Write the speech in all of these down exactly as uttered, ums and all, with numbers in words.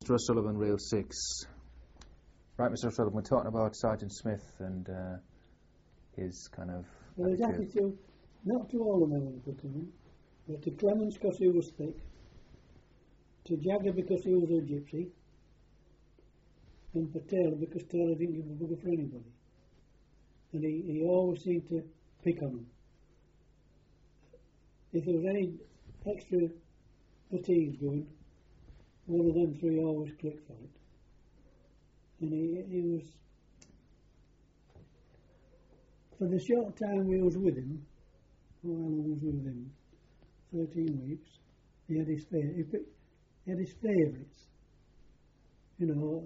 Mister O'Sullivan, Reel six. Right, Mister O'Sullivan, we're talking about Sergeant Smith and uh, his kind of... Well, his attitude, not to all the men in the platoon, but to Clemens because he was thick, to Jagger because he was a gypsy, and for Taylor because Taylor didn't give a bugger for anybody. And he, he always seemed to pick on them. If there was any extra fatigues going, one of them three always clicked for it. And he, he was, for the short time we was with him, well, how long was we with him? thirteen weeks. He had his fa- he, picked, he had his favourites. You know,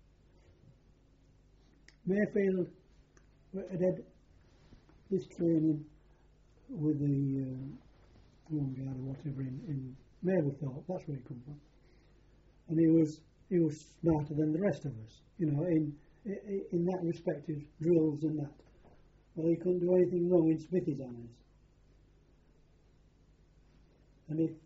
Mayfield had had this training with the uh, Home Guard or whatever in, in Mablethorpe. That's where he come from. And he was he was smarter than the rest of us. You know, in in that respect, his drills and that. Well, he couldn't do anything wrong in Smithy's eyes. And it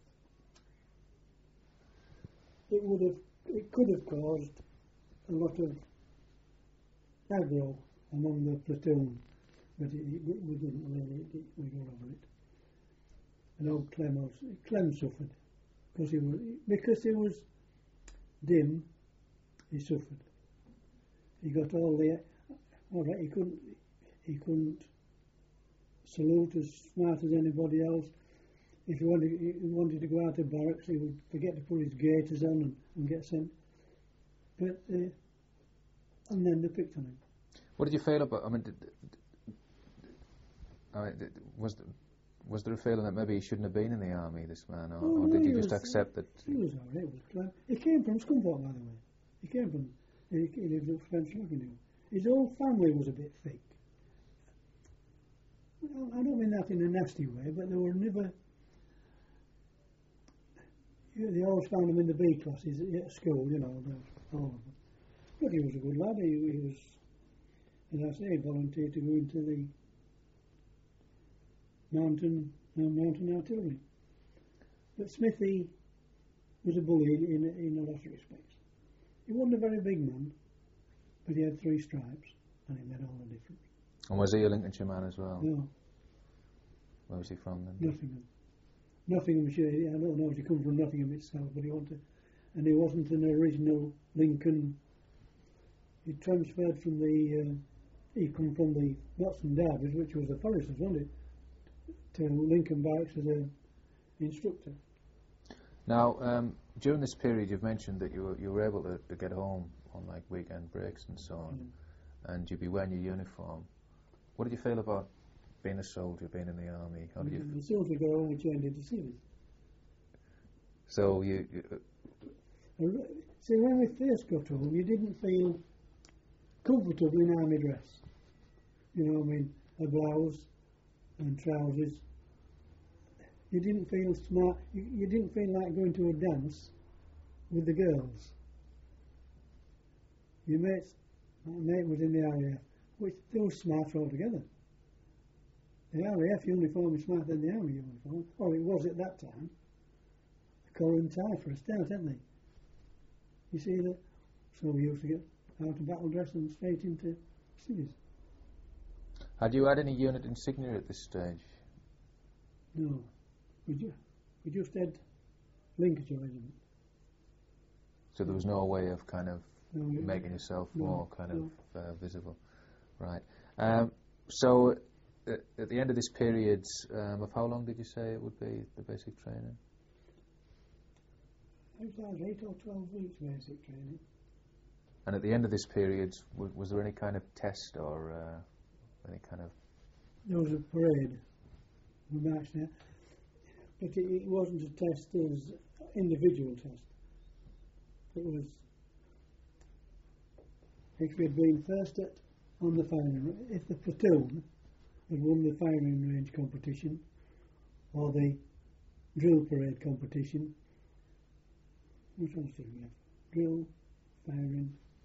it would have it could have caused a lot of aggro among the platoon, but it, it, we didn't really. It, it, we got over it. And old Clem, was, Clem suffered because he was because he was dim. He suffered. He got all the all right. He couldn't. He couldn't salute as smart as anybody else. If he wanted, he wanted to go out of barracks, he would forget to put his gaiters on and, and get sent. But uh, and then they picked on him. What did you feel about? I mean, did, did, I mean, did, was there, was there a feeling that maybe he shouldn't have been in the army, this man, or, oh, or no, did you was, just accept that? He was all right. Was Clem. He came from Scunthorpe, by the way. He came from. He, he lived up Spencer Avenue. His whole family was a bit thick. Well, I don't mean that in a nasty way, but they were never. You know, they always found him in the B classes at school, you know, all of them. But he was a good lad. He, he was, as I say, he volunteered to go into the mountain, no, mountain artillery. But Smithy was a bully in, in, in a lot of respects. He wasn't a very big man, but he had three stripes, and he made all the difference. And was he a Lincolnshire man as well? No. Where was he from then? Nottingham. Nottinghamshire, I don't know if he come from Nottingham itself, but he wanted, and he wasn't an original Lincoln. He transferred from the, uh, he come from the Watson Derbies, which was the Foresters, wasn't it, to Lincoln Barracks as an instructor. Now, um, during this period, you've mentioned that you were, you were able to, to get home on like weekend breaks and so on, mm. and you'd be wearing your uniform. What did you feel about being a soldier, being in the army? How did you? The soldier go home and change into civil. So you, you uh, see, when we first got home, you didn't feel comfortable in army dress. You know, I mean, a blouse and trousers. You didn't feel smart. You, you didn't feel like going to a dance with the girls. Your mates, my mate was in the R A F, which they were smarter altogether. The R A F uniform is smarter than the army uniform. Or it was at that time. The collar and tie for a start, hadn't they? You see that? So we used to get out of battle dress and straight into cities. Had you had any unit insignia at this stage? No. We, ju- we just had Lincolnshire Regiment. So there was no way of kind of no, making yourself no, more kind no. of uh, visible. Right. Um, so uh, at the end of this period, um, of how long did you say it would be, the basic training? I think it was eight or twelve weeks basic training. And at the end of this period, w- was there any kind of test or uh, any kind of... There was a parade. We marched there. But it, it wasn't a test, it was an individual test. It was... If we had been first at, on the firing range, if the platoon had won the firing range competition or the drill parade competition, which else did we have? Drill, firing,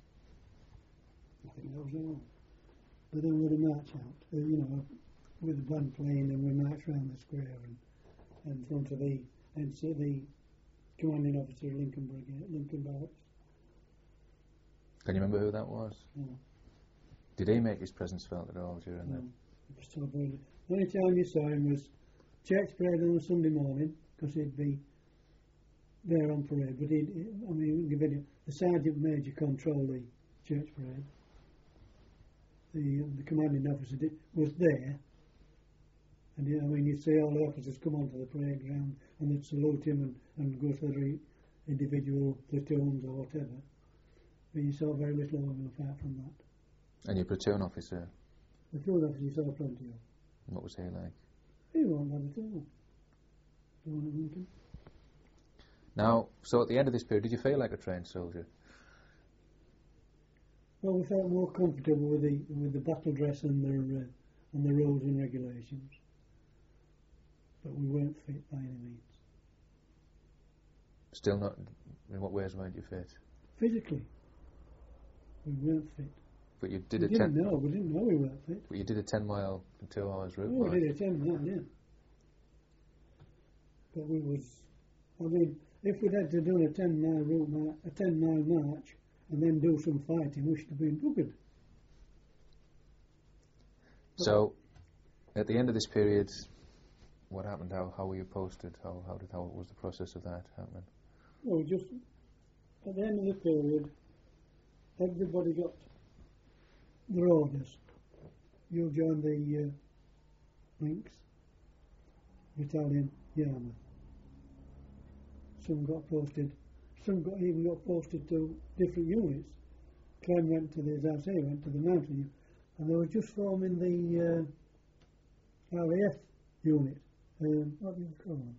I think that was all. But then we'd march out, uh, you know, with the band playing, and we march around the square and in front of the and see the commanding officer of Lincoln Brigade, Lincoln Barracks, Can you remember who that was? No. Did he make his presence felt at all during No. that? It was so brilliant. The only time you saw him was church parade on a Sunday morning, because he'd be there on parade. But he'd, he, I mean, give it, the sergeant major controlled the church parade. The, uh, the commanding officer did, was there. And yeah, I mean, you'd see all the officers come onto the parade ground and they'd salute him and, and go to their individual platoons or whatever. But you saw very little of him apart from that. And your platoon officer, The platoon officer you saw plenty of. what was he like? He wasn't bad at all. The one at Lincoln. Now, so at the end of this period, did you feel like a trained soldier? Well, we felt more comfortable with the with the battle dress and the uh, and the rules and regulations, but we weren't fit by any means. Still not. In what ways weren't you fit? Physically, we weren't fit. But you did we a didn't ten. know. We didn't know we weren't fit. But you did a ten mile and two hours route. Oh, march. we did a ten mile, yeah. But we was, I mean, if we'd had to do a ten mile route, mar- a ten mile march, and then do some fighting, we should have been buggered. So, at the end of this period, what happened? How how were you posted? How how did how was the process of that happening? Well, just at the end of the period, everybody got their orders. You joined the uh, Links Battalion, Yarmouth. Some got posted. Some got even got posted to different units. Clem went to the, as I say, went to the mountain, and they were just forming the uh, R A F unit. Um, what do you call them?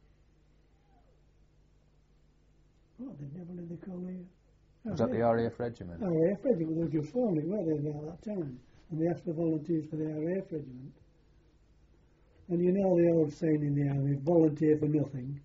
What the devil did they call it? Was that the R A F regiment? R A F regiment. They were just forming it, weren't they, about that time? And they asked for volunteers for the R A F regiment. And you know the old saying in the army, volunteer for nothing.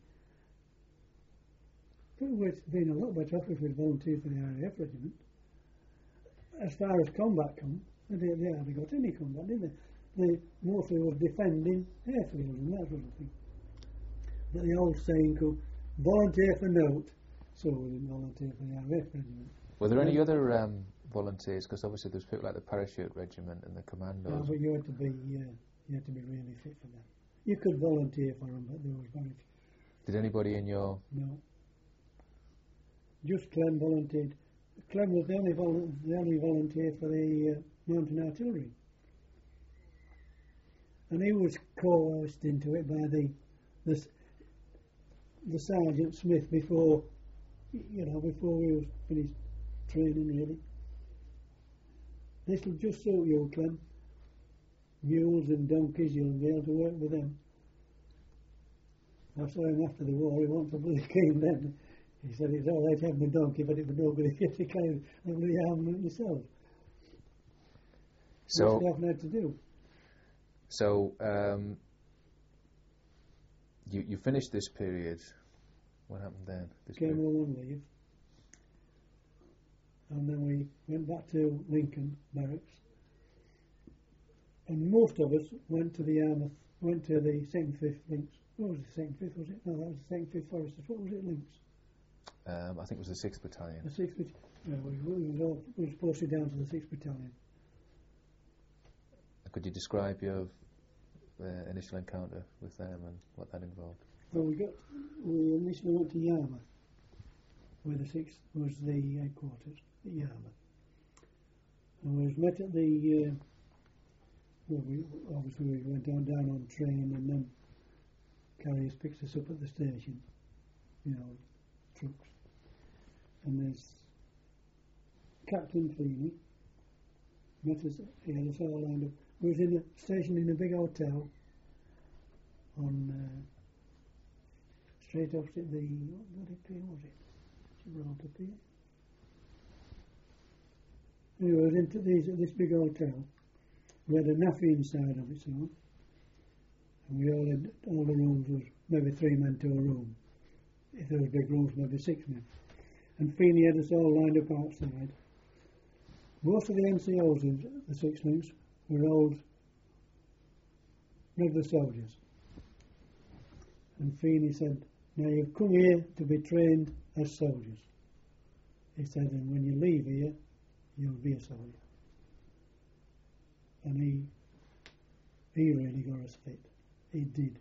It would have been a lot better off if we'd volunteered for the R A F regiment. As far as combat comes, they, they hardly got any combat, did they? They mostly was defending airfields and that sort of thing. But the old saying could volunteer for naught, so we didn't volunteer for the R A F regiment. Were there any other um, volunteers? Because obviously there's people like the parachute regiment and the commandos. No, but you had to be, uh, you had to be really fit for that. You could volunteer for them, but there was very few. Did anybody in your No. Just Clem volunteered. Clem was the only, vol- the only volunteer for the uh, mountain artillery. And he was coerced into it by the, the s- the Sergeant Smith before, y- you know, before we was finished training really. This will just suit you, Clem. Mules and donkeys, you'll be able to work with them. I saw him after the war, he wanted to bloody keen then. He said it's all right having a donkey, but it was no good if you had to carry the bloody armament yourself. so Which we often had to do. so um, you you finished this period. What happened then? This Came period? home on leave. And then we went back to Lincoln Barracks. And most of us went to the Yarmouth, went to the second Fifth Links. What was the second Fifth, was it? No, that was the second Fifth Foresters. What was it, Links? Um, I think it was the sixth Battalion. The sixth Battalion. No, we, we, was all, we was posted down to the sixth Battalion. Could you describe your uh, initial encounter with them and what that involved? Well, we got, we initially went to Yarmouth, where the sixth was the headquarters at Yarmouth. And we was met at the, uh, well, we, obviously we went down, down on train, and then carriers picked us up at the station, you know, trucks. And there's Captain Feeney, met us, he had us all lined up. We was in a station in a big hotel on, uh, straight opposite the, what bloody pier was it? Gibraltar Pier. Anyway, we was into these, this big hotel. We had a naffy inside of it, so, and we all had, all the rooms was maybe three men to a room. If there was big rooms, maybe six men. And Feeney had us all lined up outside. Most of the N C Os in the Six Links were old regular soldiers. And Feeney said, now you've come here to be trained as soldiers. He said, and when you leave here, you'll be a soldier. And he, he really got us fit. He did.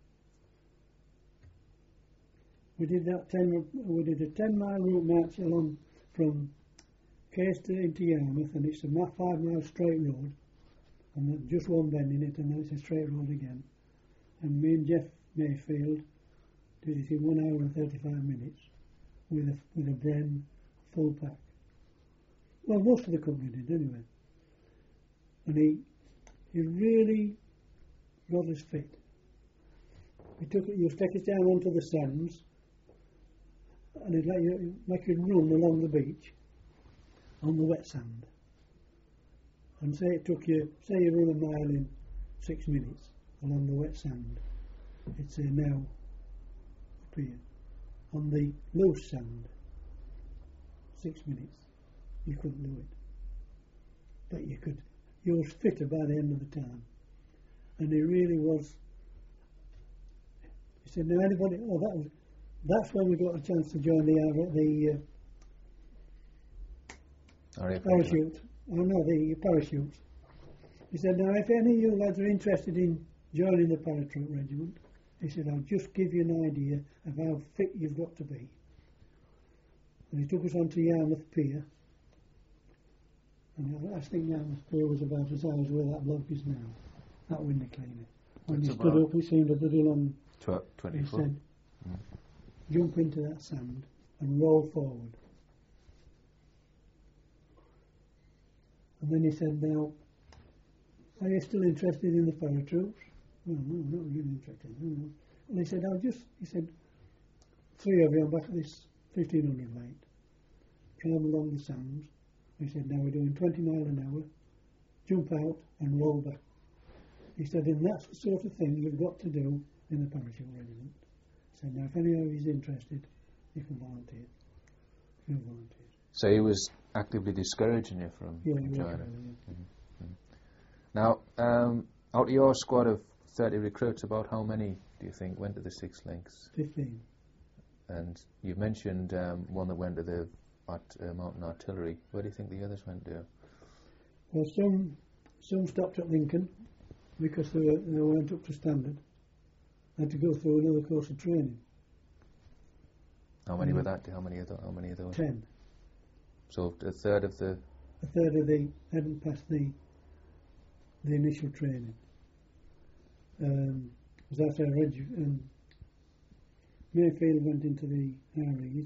We did that ten. We did a ten mile route march along from Caister into Yarmouth, and it's a ma- five mile straight road, and there's just one bend in it, and then it's a straight road again. And me and Jeff Mayfield did it in one hour and thirty-five minutes with a with a Bren full pack. Well, most of the company did anyway. And he he really got us fit. He took it. You take us down onto the sands, and he'd let you make you run along the beach on the wet sand. And say it took you, say you run a mile in six minutes along the wet sand. It's uh, now up here on the loose sand. Six minutes. You couldn't do it, but you could. You was fitter by the end of the time, and he really was. He said, "Now anybody? Oh, that was. That's when we got a chance to join the uh, the uh, parachute. Oh no, the parachute." He said, "Now if any of you lads are interested in joining the paratroop regiment," he said, "I'll just give you an idea of how fit you've got to be." And he took us on to Yarmouth Pier. And I think Yarmouth Pier was about as high as where that bloke is now, that window cleaner. When It's he stood up, he seemed a bloody long. Tw- twenty He foot. said, Mm. "Jump into that sand and roll forward." And then he said, "Now, are you still interested in the paratroops?" "Well, no, not really interested. No, no." And he said, "I'll just," he said, "three of you on back of this fifteen hundred weight, climb along the sands." He said, "Now we're doing twenty mile an hour, jump out and roll back." He said, "And that's the sort of thing you've got to do in the parachute regiment." He said, "Now if any of you is interested, you can volunteer." You can volunteer. So he was actively discouraging you from, Yeah, from he was, joining. yeah. Mm-hmm. Now, um, out of your squad of thirty recruits, about how many do you think went to the Six Links? Fifteen. And you mentioned um, one that went to the at, uh, Mountain Artillery. Where do you think the others went to? Well, some some stopped at Lincoln because they, were, they weren't up to standard. Had to go through another course of training. How many Mm. were that? How many of those? How many of those? Ten. So a third of the. A third of the hadn't passed the the initial training. Um, was that our reg- um, Mayfield went into the R Es.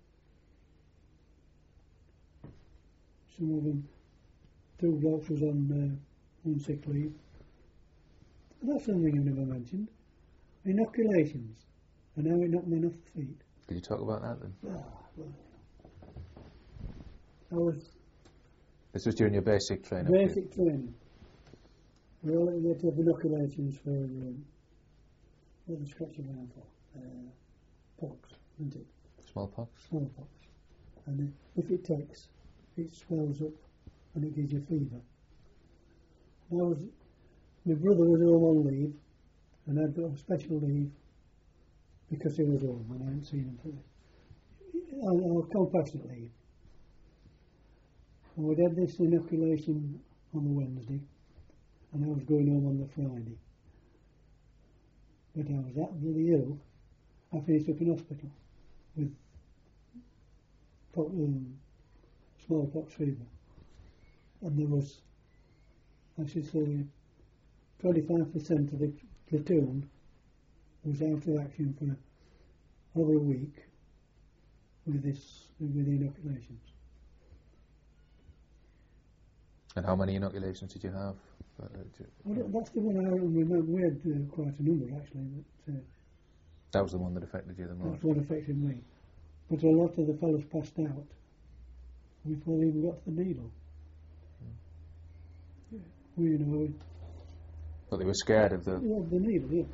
Some of them, two blokes was on uh, on sick leave. And that's something I've never mentioned. Inoculations, and how it knocked men off the feet. Could you talk about that then? Ah, well, I was This was during your basic training. basic training. We all had to have inoculations for um, what the scratch around for uh, pox, isn't it? Smallpox. Smallpox. And uh, if it takes, it swells up and it gives you fever. And I was, my brother was home on leave, and I'd got a special leave because he was home and I hadn't seen him for this. On, on compassionate leave. And we'd had this inoculation on the Wednesday, and I was going home on the Friday. But I was that really ill, I finished up in hospital with po- um, smallpox fever. And there was, I should say, twenty-five percent of the platoon was out of action for over a week with this, with the inoculations. And how many inoculations did you have? Uh, did you- Well, that's the one I remember. We had uh, quite a number actually, but uh, that was the one that affected you the most. that's what affected me. But a lot of the fellows passed out before they even got to the needle. Yeah. Well, you know, But they were scared of the. yeah, the needle, yeah.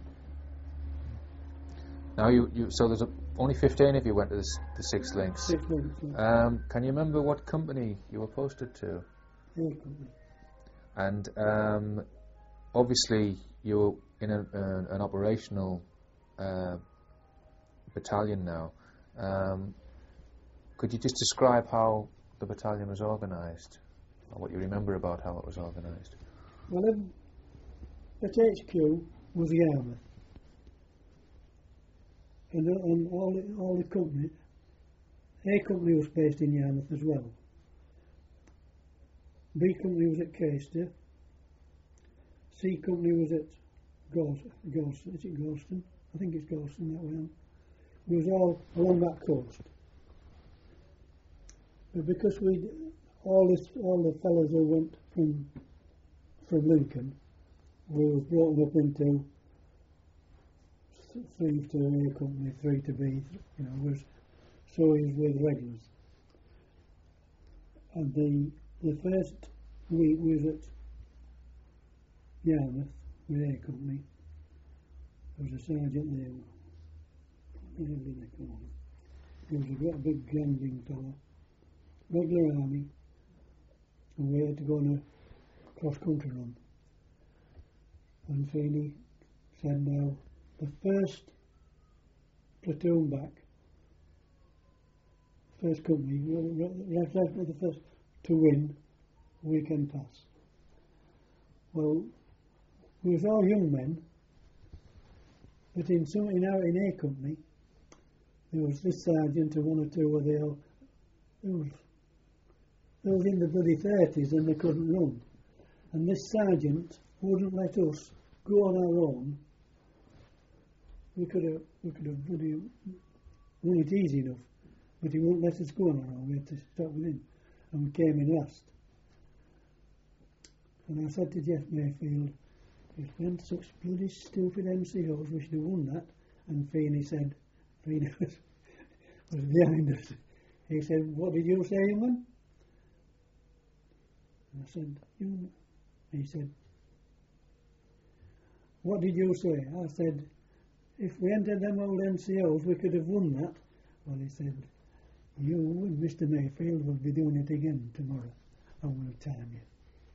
Now you, you so there's a, only fifteen of you went to the, s- the Six Links. Six months, yeah. Um, can you remember what company you were posted to? Air company. And um, obviously you were in a, uh, an operational uh, battalion now. Um, could you just describe how the battalion was organised, or what you remember about how it was organised? Well, um, at H Q was Yarmouth, and, uh, and all the, all the company, A Company was based in Yarmouth as well. B Company was at Caister. C Company was at Galston. Galston. Is it Galston? I think it's Galston that way on. It was all along that coast. But because we, all this, all the fellows who went from from Lincoln, we were broken up into th- three to A Company, three to B. You know, was so it was with regulars. And the the first week was at Yarmouth with A Company. There was a sergeant there. What the hell did they call him? He was a great big granding fellow. Regular army. And we had to go on a cross-country run. And Feeney said, now, the first platoon back, first company, right after the first to win, we can pass. Well, we was all young men, but in some in our in A Company, there was this sergeant and one or two where they all, they was, they was in the bloody thirties and they couldn't run. And this sergeant wouldn't let us go on our own. We could have we could have bloody run it easy enough, but he wouldn't let us go on our own. We had to stop with him, and we came in last. And I said to Jeff Mayfield, if we hadn't such bloody stupid M C Os, we should have won that. And Feeney said, Feeney was, was behind us. He said, what did you say, young man? And I said, you. He said, what did you say? I said, if we entered them old M C Os, we could have won that. Well, he said, you and Mister Mayfield will be doing it again tomorrow. I will time you.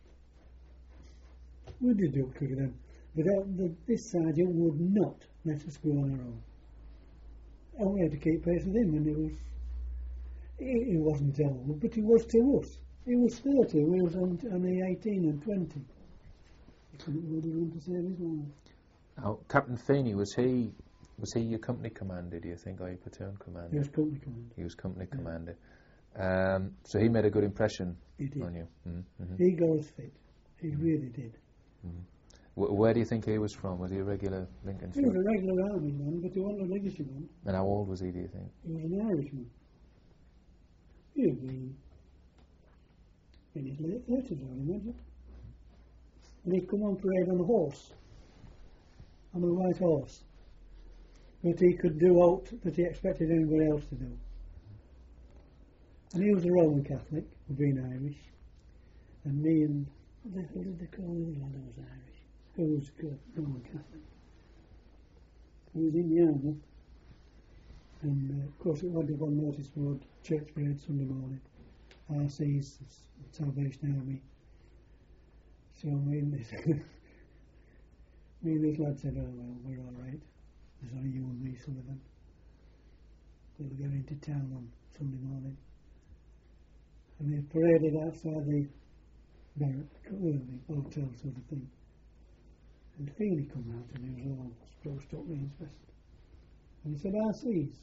We did do it quicker then. But uh, the, this sergeant would not let us go on our own. And we had to keep pace with him, and it was, he, he wasn't old, but he was to us. He was thirty, we was on, only eighteen and twenty. He couldn't really run to save his life. Now, Captain Feeney, was he was he your company commander, do you think, or your platoon commander? He was company commander. He was company Yeah. commander. Um, so he made a good impression He did. on you. Mm-hmm. He goes fit. He really did. Mm-hmm. W- where do you think he was from? Was he a regular He Lincolnshire? was a regular army man, but he wasn't a legacy man. And how old was he, do you think? He was an Irishman. He'd been in his late thirties, I imagine. And he'd come on parade on a horse, on a white horse. But he could do out that he expected anybody else to do. And he was a Roman Catholic, being Irish. And me and, what the hell did they call the other lad who was Irish? Who was good, Roman Catholic. He was in Yarmouth. And uh, of course it went up on notice board, church parade Sunday morning. R C's, Salvation Army. So me and this, me and this lad said, oh well, we're all right. There's only you and me, Sullivan. We'll go into town on Sunday morning. And they paraded outside the barrack, well, the hotel sort of thing. And Feeney come out and he was all spruced up with his vest. And he said, R C's.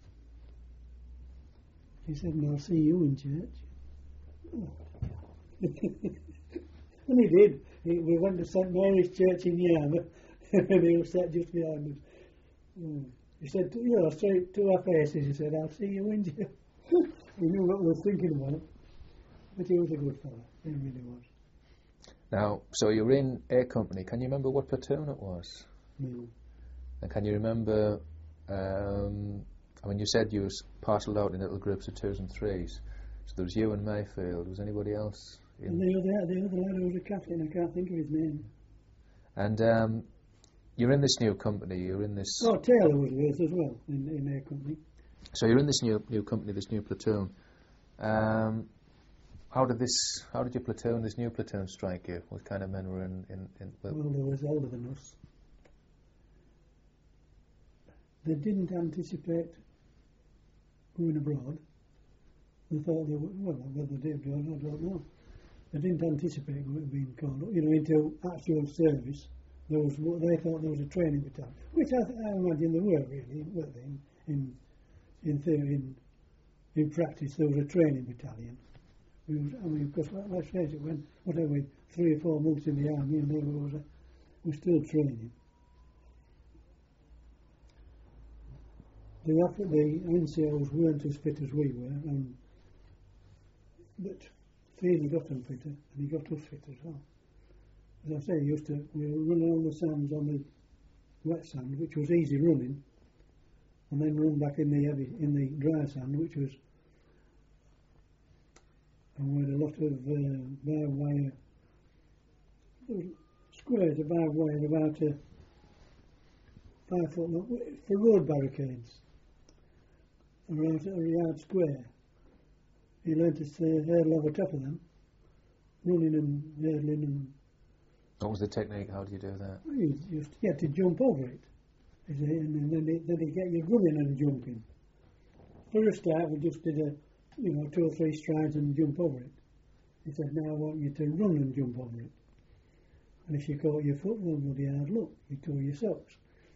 He said, and I'll see you in church. Oh. And he did. He, we went to Saint Mary's Church in Yarmouth, and he was sat just behind us. Mm. He said, you know, straight to our faces, he said, I'll see you in church. He knew what we were thinking about. But he was a good fellow. He really was. Now, so you're in A Company. Can you remember what platoon it was? No. And can you remember, um, I mean, you said you was parcelled out in little groups of twos and threes. So there was you and Mayfield. Was anybody else? In? And the other, the other lad who was a captain, I can't think of his name. And um, you're in this new company. You're in this. Oh, Taylor was with us as well in, in A Company. So you're in this new new company, this new platoon. Um, how did this? How did your platoon, this new platoon, strike you? What kind of men were in? in, in well, Well, they was older than us. They didn't anticipate going abroad. They thought they were, well, whether they did or not, I don't know. They didn't anticipate it being called up, you know, into actual service. There was, they thought there was a training battalion, which I, I imagine there were really, weren't they? In, in, in theory, in, in practice, there was a training battalion. We was, I mean, because let's face it, when, whatever, we three or four months in the army, and they were, a, we're still training. The, the N C Os weren't as fit as we were, and, but Feeney got them fitter, and he got us fit as well. As I say, he used to, we were running on the sands, on the wet sand, which was easy running, and then run back in the heavy, in the dry sand, which was, and we had a lot of uh, barbed wire, there was squares of barbed wire about a five foot long, for road barricades, around a yard square. He learnt to uh, hurdle over top of them, running and hurdling and. What was the technique? How do you do that? Well, you used to get to jump over it, and then they, then they get you running and jumping. For a start, we just did a, you know, two or three strides and jump over it. He said, now I want you to run and jump over it. And if you caught your foot, well, bloody hard luck, you tore your socks.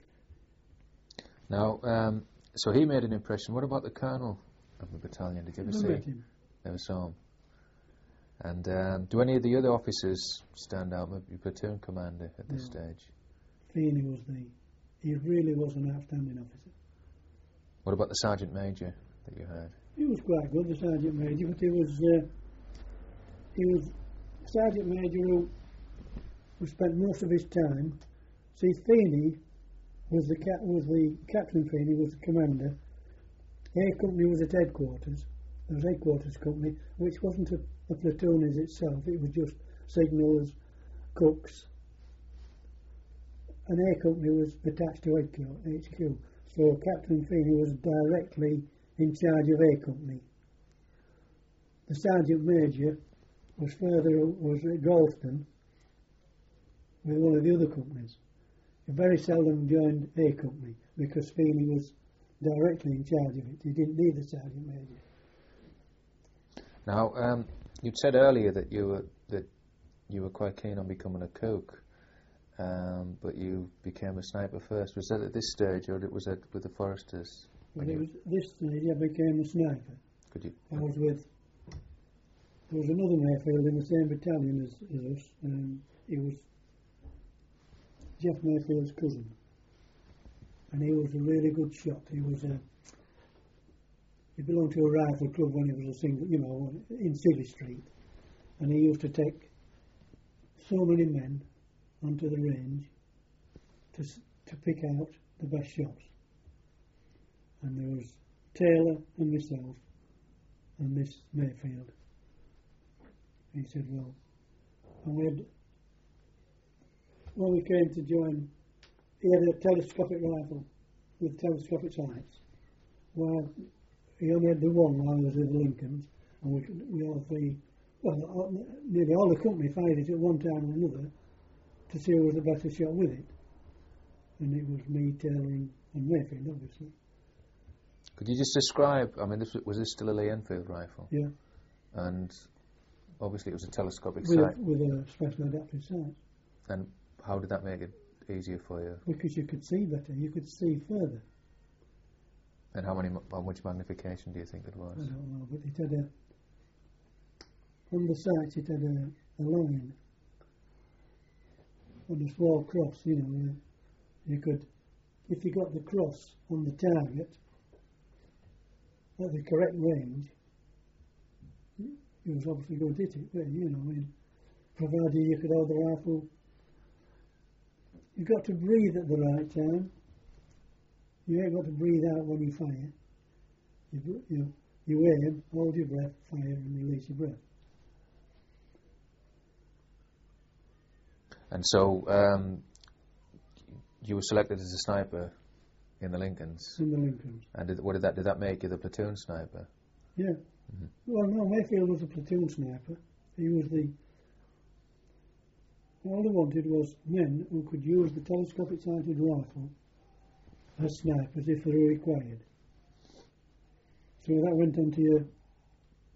Now, um, so he made an impression. What about the colonel of the battalion? Did you ever see him? Never saw him. And um, do any of the other officers stand out? Maybe your platoon commander at this no. stage? Feeney was the, he really was an outstanding officer. What about the sergeant major that you had? He was quite good, the sergeant major, but he was, uh, he was sergeant major who, who spent most of his time. See, Feeney was the cap, was the Captain Feeney was the commander. A Company was at headquarters. There was headquarters company, which wasn't a, a platoon as itself. It was just signallers, cooks. And A Company was attached to H Q. So Captain Feeney was directly in charge of A Company. The Sergeant Major was further was at Galston with one of the other companies. He very seldom joined A Company because Feeney was directly in charge of it. He didn't need the Sergeant Major. Now, um, you'd said earlier that you were that you were quite keen on becoming a cook, um, but you became a sniper first. Was that at this stage, or was it with the Foresters? Well, it was this stage I became a sniper. Could you? I was with. There was another Mayfield in the same battalion as, as us. Um, he was Jeff Mayfield's cousin, and he was a really good shot. He was a. He belonged to a rifle club when he was a single, you know, in City Street, and he used to take so many men onto the range to to pick out the best shots. And there was Taylor and myself and Miss Mayfield. He said, well, and we had, when we came to join, he had a telescopic rifle with telescopic sights. Well, he only had the one while I was with the Lincolns, and we, we all three, well, all, nearly all the company fired it at one time or another to see who was the better shot with it. And it was me, Taylor, and, and Mayfield, obviously. Could you just describe, I mean, this was, was this still a Lee Enfield rifle? Yeah. And obviously it was a telescopic with sight. A, with a special adaptive sight. And how did that make it easier for you? Because you could see better, you could see further. And how many, how much magnification do you think it was? I don't know, but it had a, on the sights it had a, a line on a small cross, you know, you, you could, if you got the cross on the target at the correct range, you was obviously going to hit it, but you know, I mean, provided you could hold the rifle, you've got to breathe at the right time. You ain't got to breathe out when you fire. You, you, you aim, hold your breath, fire, and release your breath. And so, um, you were selected as a sniper in the Lincolns. In the Lincolns. And did, what did that? Did that make you the platoon sniper? Yeah. Mm-hmm. Well, no, Mayfield was a platoon sniper. He was the. All they wanted was men who could use the telescopic sighted rifle as snipers if they were required. So that went on to your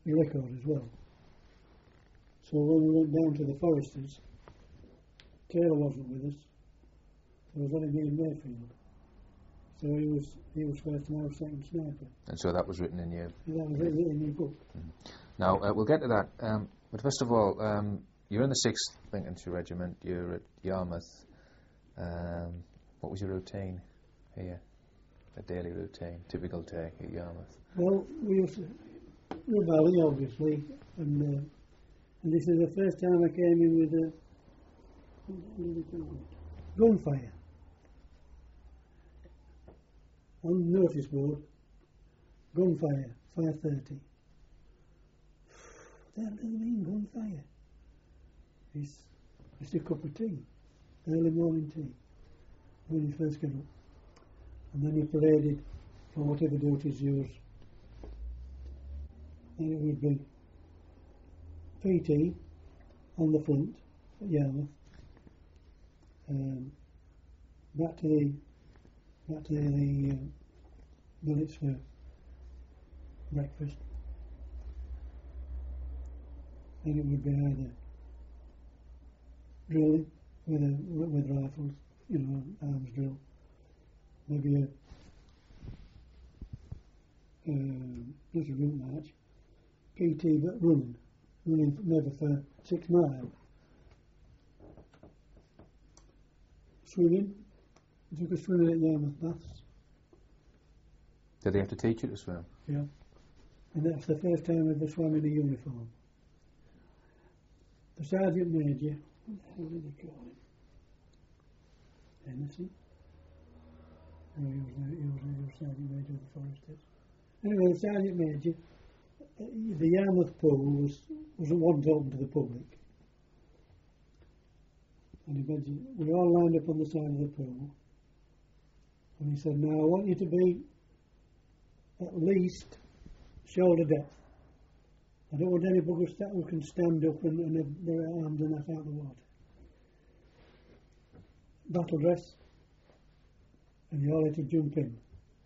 the record as well. So when we went down to the Foresters, Taylor wasn't with us. There was only me and Mayfield. So he was he was first and I was second sniper. And so that was written in your... And that was written in your book. Mm. Now, uh, we'll get to that. Um, but first of all, um, you're in the sixth Lincolnshire Regiment. You're at Yarmouth. Um, what was your routine here? A daily routine, typical day at Yarmouth? Well, we used to rebelling, obviously. And, uh, and this is the first time I came in with a... What do they call it? Gunfire. On the notice board, gunfire, five thirty. What the hell does it mean, gunfire? It's just a cup of tea, early morning tea, when you first get up. And then you paraded for whatever duties yours. And it would be P T on the front at Yarmouth, um, back to the back to the, the uh, billets for breakfast. And it would be either drilling with a, with rifles, you know, arms drill, maybe a um, just a route march, P T but running, running maybe for six miles. Swimming. We took a swimming at Yarmouth Baths. Did they have to teach you to swim? Yeah. And that's the first time I ever swam in a uniform. The Sergeant Major, what the hell did they call him? Hennessy? No, he was, he was, he was Sergeant Major of the Foresters. Anyway, the Sergeant Major, uh, the Yarmouth pool was, wasn't one open to the public. And he mentioned, we all lined up on the side of the pool. And he said, now I want you to be at least shoulder depth. I don't want any buggers that who can stand up and, and have their arms and half out of the water. Battle dress, and you all had to jump in.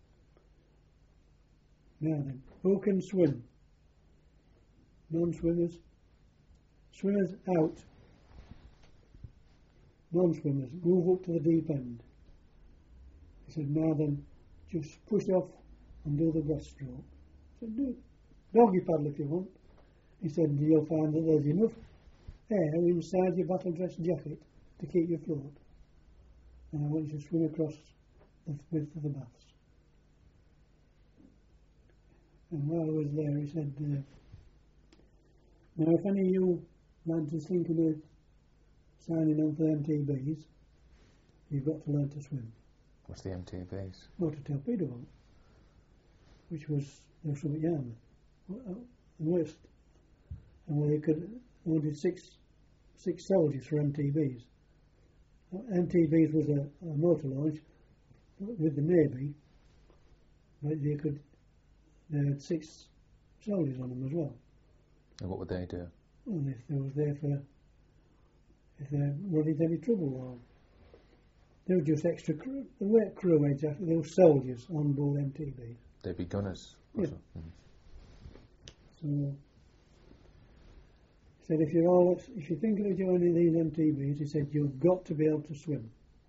Now then, who can swim? Non-swimmers. Swimmers out. Non-swimmers, move up to the deep end. He said, now then, just push off and do the breaststroke. I said, do doggy paddle if you want. He said, you'll find that there's enough air inside your battle dress jacket to keep you afloat. And I want you to swim across the width of the baths. And while I was there, he said, uh, now if any of you lads are thinking of signing on for M T Bs, you've got to learn to swim. What's the M T Bs? Motor torpedo boat, which was there was some at Yarmouth, the worst, and where they could wanted six six soldiers for M T Bs. M T Bs was a, a motor launch with the Navy, but they could they had six soldiers on them as well. And what would they do? Well, if they was there for if they run into any trouble, or they were just extra crew. They weren't crew exactly. They were soldiers on board M T Bs. They'd be gunners. Yeah. Mm-hmm. So he said, if you're all, if you're thinking of joining these M T Bs, he said you've got to be able to swim.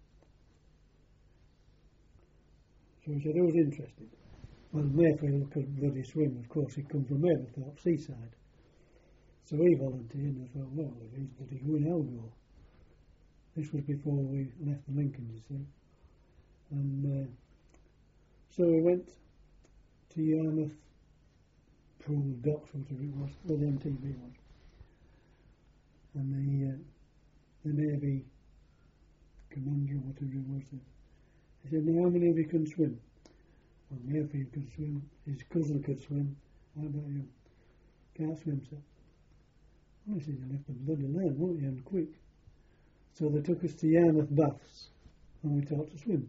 So he said, who's interested? Well, Mayfield could bloody swim. Of course, he'd come from Mablethorpe, seaside. So he volunteered, and I thought, well, if he's bloody going, I'll go. This was before we left the Lincoln, you see. And uh, so we went to Yarmouth Pool Docks, whatever it was, where the M T B was. And the, uh, the Navy commander, or whatever it was, he said, now how many of you can swim? Well, Mayfield could swim, his cousin could swim. How about you? Can't swim, sir. Well, I said, you'll have to bloody learn, won't you, and quick. So they took us to Yarmouth Baths, and we taught to swim.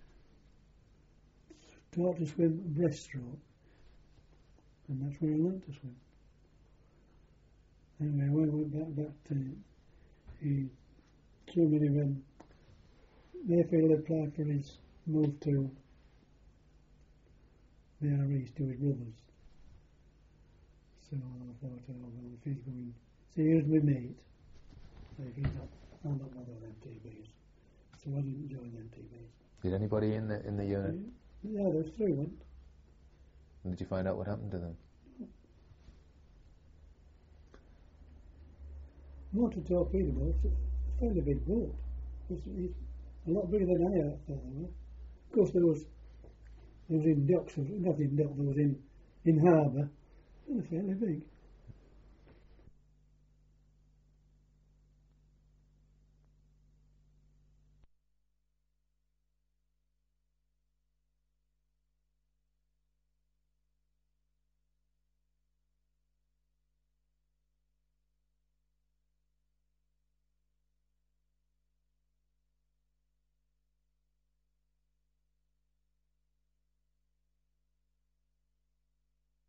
Taught to swim breaststroke, and that's where I learnt to swim. Anyway, when we went back, back to, he, so many when Mayfield applied for his move to the R East to his brothers. So I thought, oh, well, if he's going, see, here's my mate. So if he's not, I'm not one of them T Bs. So I didn't join them T Bs. Did anybody in the in the unit? Yeah, yeah there's three went. And did you find out what happened to them? Motor torpedo boat, a fairly big boat. It's, it's a lot bigger than I thought they were. Of course, there was, there was in docks, not in docks, there was in, in harbour. They were fairly big.